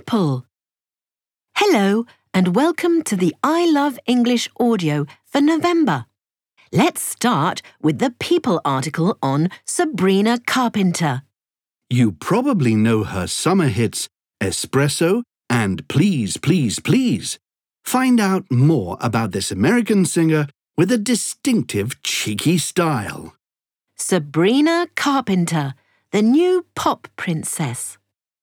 People. Hello and welcome to the I Love English audio for November. Let's start with the People article on Sabrina Carpenter. You probably know her summer hits Espresso and Please, Please, Please. Find out more about this American singer with a distinctive cheeky style. Sabrina Carpenter, the new pop princess.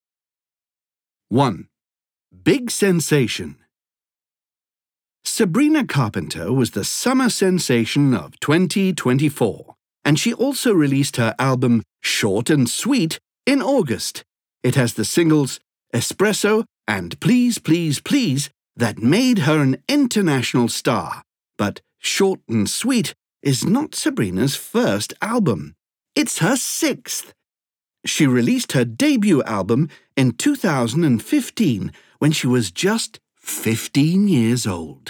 1. Big sensation. Sabrina Carpenter was the summer sensation of 2024, and she also released her album Short and Sweet in August. It has the singles Espresso and Please, Please, Please that made her an international star. But Short and Sweet is not Sabrina's first album. It's her 6th. She released her debut album in 2015 when she was just 15 years old.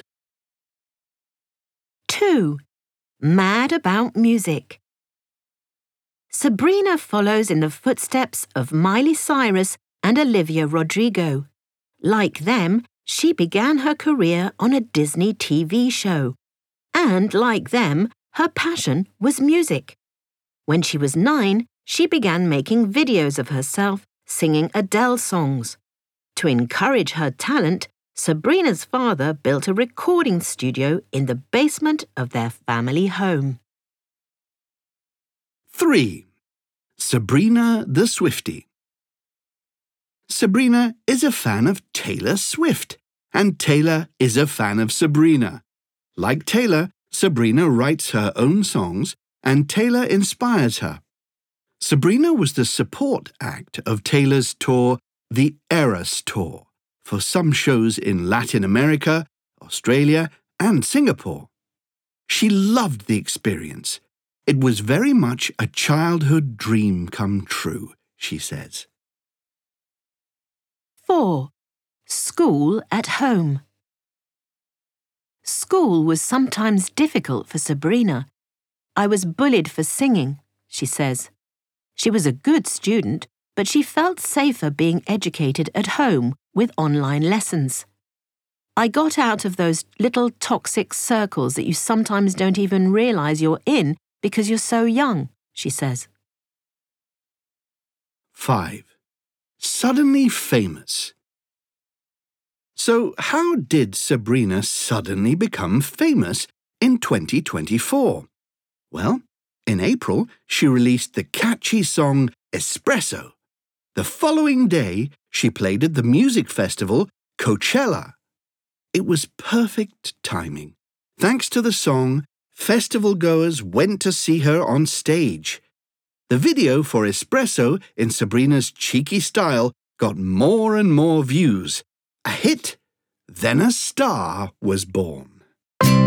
2. Mad about music. Sabrina follows in the footsteps of Miley Cyrus and Olivia Rodrigo. Like them, she began her career on a Disney TV show. And like them, her passion was music. When she was 9, she began making videos of herself singing Adele songs. To encourage her talent, Sabrina's father built a recording studio in the basement of their family home. 3. Sabrina the Swiftie. Sabrina is a fan of Taylor Swift, and Taylor is a fan of Sabrina. Like Taylor, Sabrina writes her own songs, and Taylor inspires her. Sabrina was the support act of Taylor's tour, the Eras Tour, for some shows in Latin America, Australia, and Singapore. She loved the experience. It was very much a childhood dream come true, she says. 4. School at home. School was sometimes difficult for Sabrina. I was bullied for singing, she says. She was a good student, but she felt safer being educated at home with online lessons. I got out of those little toxic circles that you sometimes don't even realize you're in because you're so young, she says. 5. Suddenly famous. So how did Sabrina suddenly become famous in 2024? Well, in April, she released the catchy song Espresso. The following day, she played at the music festival Coachella. It was perfect timing. Thanks to the song, festival goers went to see her on stage. The video for Espresso in Sabrina's cheeky style got more and more views. A hit, then a star was born.